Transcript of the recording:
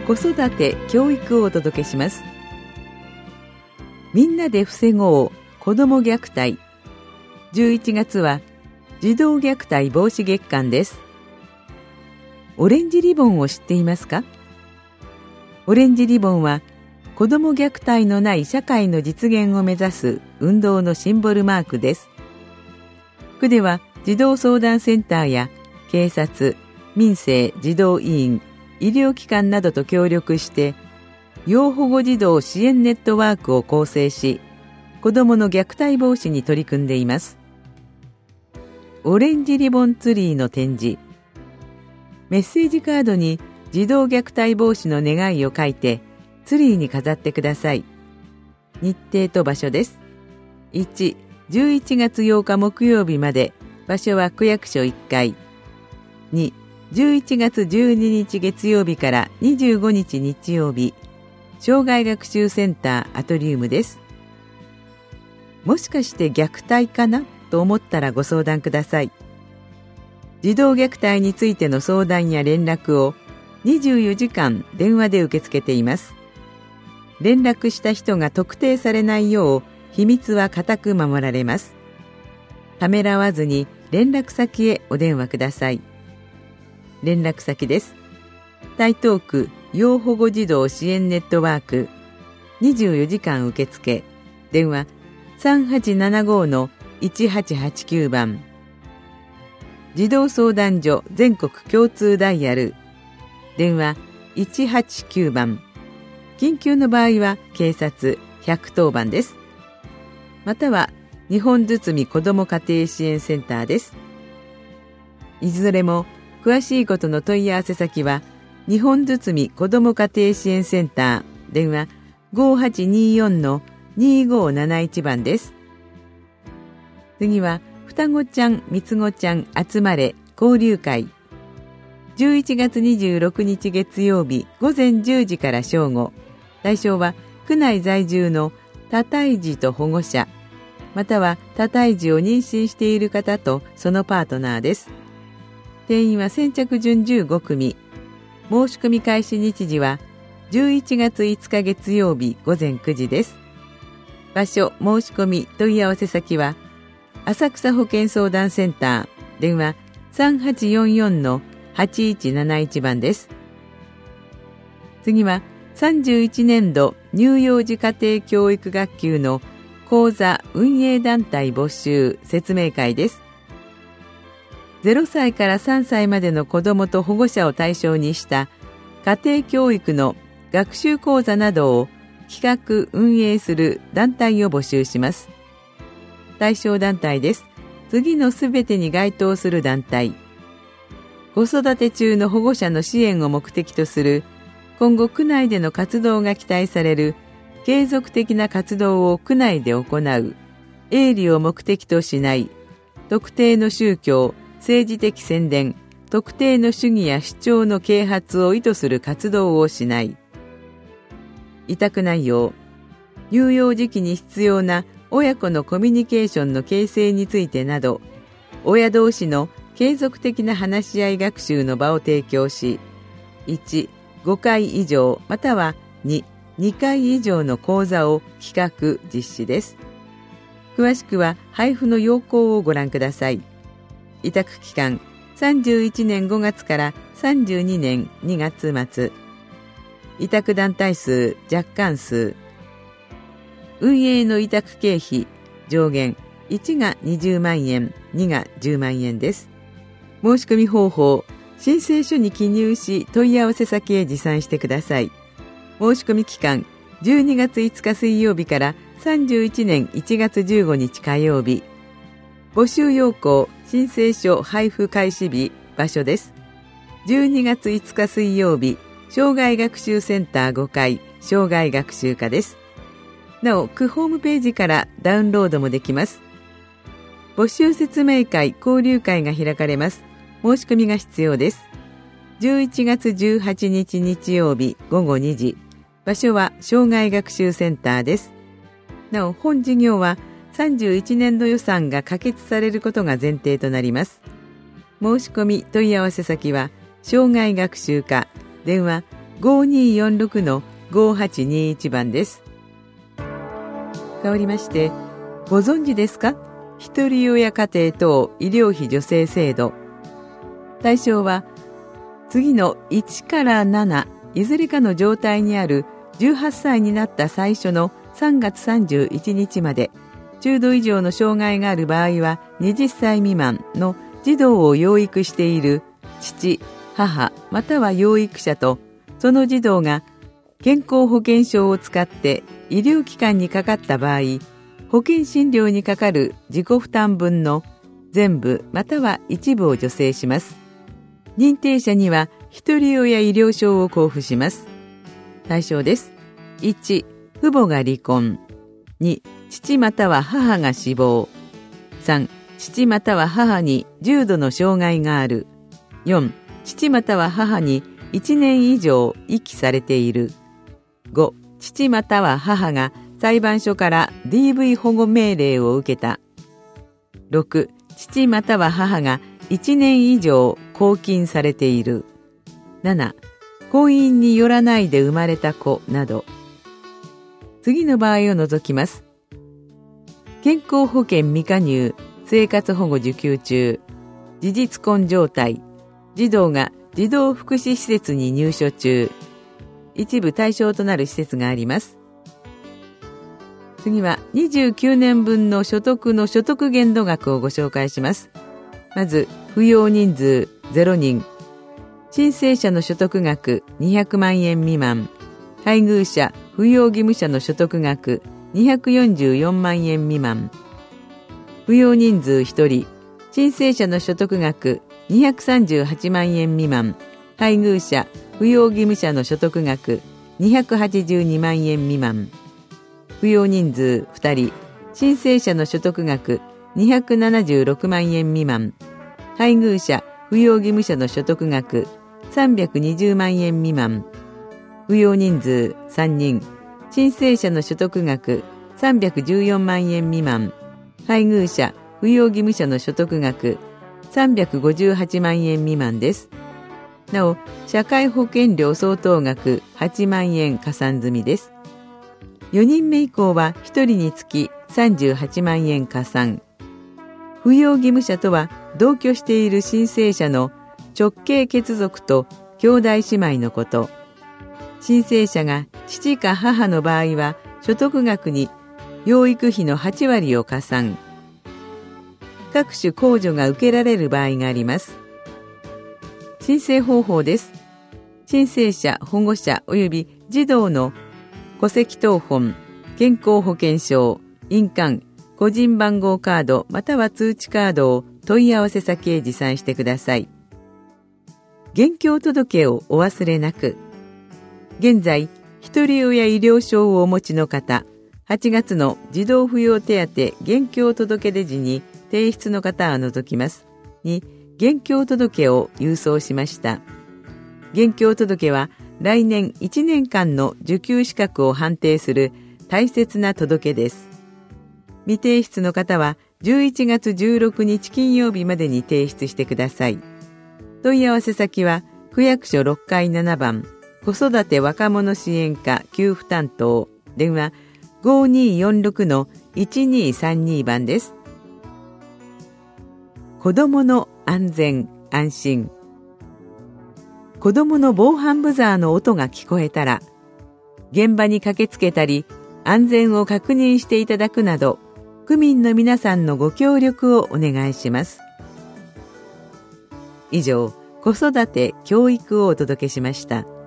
子育て教育をお届けします。みんなで防ごう子ども虐待。11月は児童虐待防止月間です。オレンジリボンを知っていますか？オレンジリボンは子ども虐待のない社会の実現を目指す運動のシンボルマークです。区では児童相談センターや警察、民生児童委員、医療機関などと協力して要保護児童支援ネットワークを構成し、子どもの虐待防止に取り組んでいます。オレンジリボンツリーの展示。メッセージカードに児童虐待防止の願いを書いてツリーに飾ってください。日程と場所です。1、11月8日木曜日まで、場所は区役所1階。2、11月12日月曜日から25日日曜日、障害学習センターアトリウムです。もしかして虐待かなと思ったらご相談ください。児童虐待についての相談や連絡を24時間電話で受け付けています。連絡した人が特定されないよう秘密は固く守られます。ためらわずに連絡先へお電話ください。連絡先です。台東区要保護児童支援ネットワーク、24時間受付、電話3875-1889番。児童相談所全国共通ダイヤル、電話189番。緊急の場合は警察110番です。または日本堤子ども家庭支援センターです。いずれも詳しいことの問い合わせ先は日本堤子ども家庭支援センター、電話5824-2571番です。次は双子ちゃん三つ子ちゃん集まれ交流会。11月26日月曜日午前10時から正午。対象は区内在住の多胎児と保護者、または多胎児を妊娠している方とそのパートナーです。定員は先着順15組。申し込み開始日時は11月5日月曜日午前9時です。場所、申し込み、問い合わせ先は浅草保健相談センター、電話3844-8171番です。次は31年度乳幼児家庭教育学級の講座運営団体募集説明会です。0歳から3歳までの子どもと保護者を対象にした家庭教育の学習講座などを企画運営する団体を募集します。対象団体です。次のすべてに該当する団体。子育て中の保護者の支援を目的とする今後区内での活動が期待される継続的な活動を区内で行う、営利を目的としない、特定の宗教、政治的宣伝、特定の主義や主張の啓発を意図する活動をしない。委託内容、乳幼児期に必要な親子のコミュニケーションの形成についてなど、親同士の継続的な話し合い学習の場を提供し、1、5回以上または2、2回以上の講座を企画実施です。詳しくは配布の要項をご覧ください。委託期間31年5月から32年2月末。委託団体数若干数。運営の委託経費上限1が20万円、2が10万円です。申し込み方法、申請書に記入し問い合わせ先へ持参してください。申し込み期間12月5日水曜日から31年1月15日火曜日。募集要項、申請書配布開始日、場所です。12月5日水曜日、障害学習センター5階、障害学習課です。なお、区ホームページからダウンロードもできます。募集説明会、交流会が開かれます。申し込みが必要です。11月18日日曜日午後2時。場所は障害学習センターです。なお、本事業は31年度予算が可決されることが前提となります。申し込み問い合わせ先は障害学習課、電話 5246-5821番です。変わりまして、ご存知ですか？ひとり親家庭等医療費助成制度。対象は、次の1から7、いずれかの状態にある18歳になった最初の3月31日まで、中度以上の障害がある場合は20歳未満の児童を養育している父、母、または養育者と、その児童が健康保険証を使って医療機関にかかった場合、保険診療にかかる自己負担分の全部または一部を助成します。認定者にはひとり親医療証を交付します。対象です。1、父母が離婚。2、父または母が死亡。3、父または母に重度の障害がある。4、父または母に1年以上遺棄されている。5、父または母が裁判所から DV 保護命令を受けた。6、父または母が1年以上拘禁されている。7、婚姻によらないで生まれた子など。次の場合を除きます。健康保険未加入、生活保護受給中、事実婚状態、児童が児童福祉施設に入所中、一部対象となる施設があります。次は29年分の所得の所得限度額をご紹介します。まず、扶養人数0人、申請者の所得額200万円未満、配偶者、扶養義務者の所得額244万円未満、扶養人数1人、申請者の所得額238万円未満、配偶者、扶養義務者の所得額282万円未満、扶養人数2人、申請者の所得額276万円未満、配偶者、扶養義務者の所得額320万円未満、扶養人数3人、申請者の所得額314万円未満、配偶者、扶養義務者の所得額358万円未満です。なお、社会保険料相当額8万円加算済みです。4人目以降は1人につき38万円加算。扶養義務者とは同居している申請者の直系血族と兄弟姉妹のこと。申請者が父か母の場合は所得額に養育費の8割を加算。各種控除が受けられる場合があります。申請方法です。申請者、保護者及び児童の戸籍謄本、健康保険証、印鑑、個人番号カードまたは通知カードを問い合わせ先へ持参してください。現況届をお忘れなく。現在、ひとり親医療証をお持ちの方、8月の児童扶養手当現況届出時に提出の方は除きますに、現況届を郵送しました。現況届は来年1年間の受給資格を判定する大切な届です。未提出の方は11月16日金曜日までに提出してください。問い合わせ先は区役所6階7番子育て若者支援課給付担当、電話 5246-1232 番です。子どもの安全安心。子どもの防犯ブザーの音が聞こえたら、現場に駆けつけたり、安全を確認していただくなど、区民の皆さんのご協力をお願いします。以上、子育て教育をお届けしました。